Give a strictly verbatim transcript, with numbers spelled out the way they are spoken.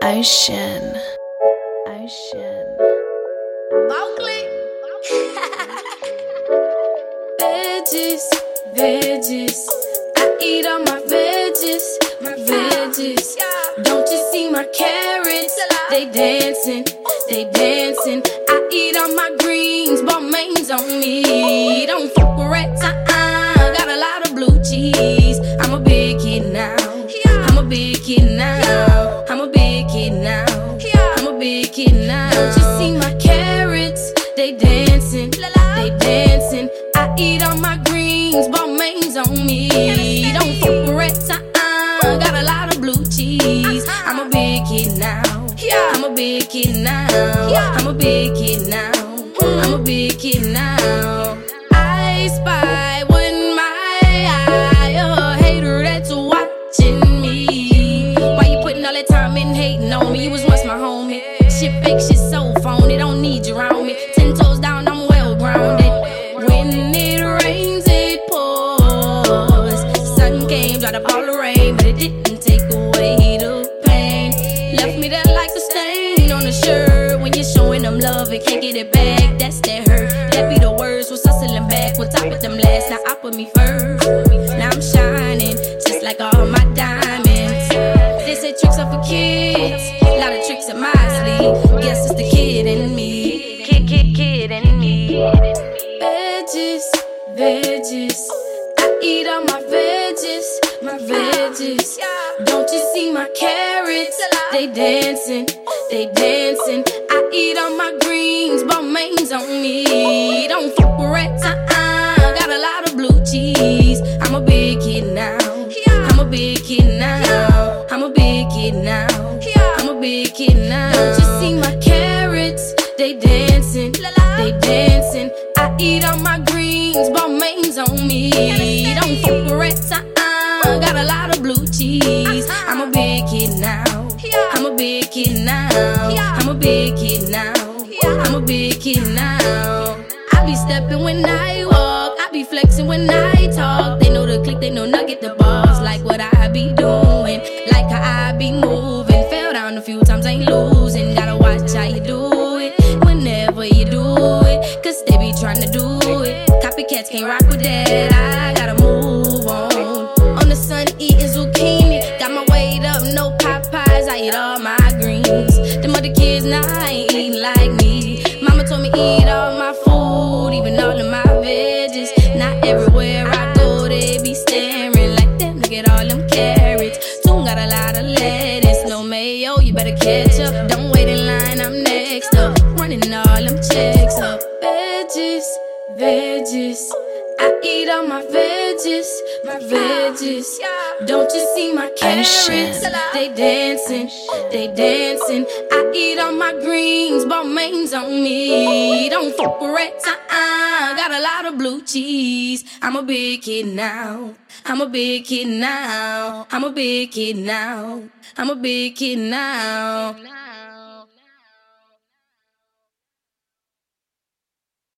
Ocean. Ocean. Veggies, veggies. I eat all my veggies, my veggies. Don't you see my carrots? They dancing, they dancing. I eat all my greens, Balmain's on me. Don't fuck with rats, uh-uh. Got a lot of blue cheese. I'm a big kid now. I'm a big kid now. I'm a big kid now. I'm a big kid now. Don't you see my carrots? They dancing, they dancing. I eat all my greens, Balmain's on me. Don't fuck with rats, uh-uh. Got a lot of blue cheese. I'm a big kid now. I'm a big kid now. I'm a big kid now. I'm a big kid now. I spy with my eye a hater that's watching me. Why you putting all that time in hating on me? You was once my homie. Shit fake, shit so phony. Don't need you around me. Ten toes down, I'm well grounded. When it rains, it pours. Sun came, dried up all the rain, but it didn't take away the pain. Left me there like a stain on the shirt. When you're showing them love, it can't get it back. That's that hurt. That be the worst. Was hustling back, on top of them last. Now I put me first. Now I'm shining, just like all my diamonds. They say tricks are for kids. A lot of tricks in my sleeve. Guess it's the kid in me. Kid, kid, kid in me. Veggies, veggies. I eat all my veggies, my veggies. Don't you see my carrots? They dancing, they dancing. I eat all my greens, Balmain's on me. Don't fuck with rats, uh-uh. Got a lot of blue cheese. I'm a big kid now. I'm a big kid now. I'm a big kid now. I'm a big kid now. Don't you see my carrots? They dancing, they dancing. I eat all my greens, Balmain's on me. Don't fuck with rats, uh-uh. Got a lot of blue cheese. I'm a big kid now. I'm a big kid now. I'm a big kid now. I'm a big kid now. I be stepping when I walk. I be flexing when I talk. They know the click, they know nugget the bars. Like what I be doing, like how I be moving. Fell down a few times, ain't losing. Gotta watch how you do it whenever you do it, cause they be trying to do it. Copycats can't rock with that. I gotta move on. On the sun eating zucchini. Got my weight up, no Popeyes. I eat all my greens. Them other kids now ain't eating like me. Mama told me eat all my food, even all of my veggies. Not everywhere I go they be staring like them. Look at all them carrots. Soon got a lot of lettuce, no mayo. You better catch up. Don't wait in line, I'm next up. Running all them checks up. Veggies, veggies. I eat all my veggies, my veggies. Don't you see my carrots? They dancing, they dancing. I eat all my greens, Balmain's on me. Don't fuck with rats, uh-uh. Got a lot of blue cheese. I'm a big kid now. I'm a big kid now. I'm a big kid now. I'm a big kid now.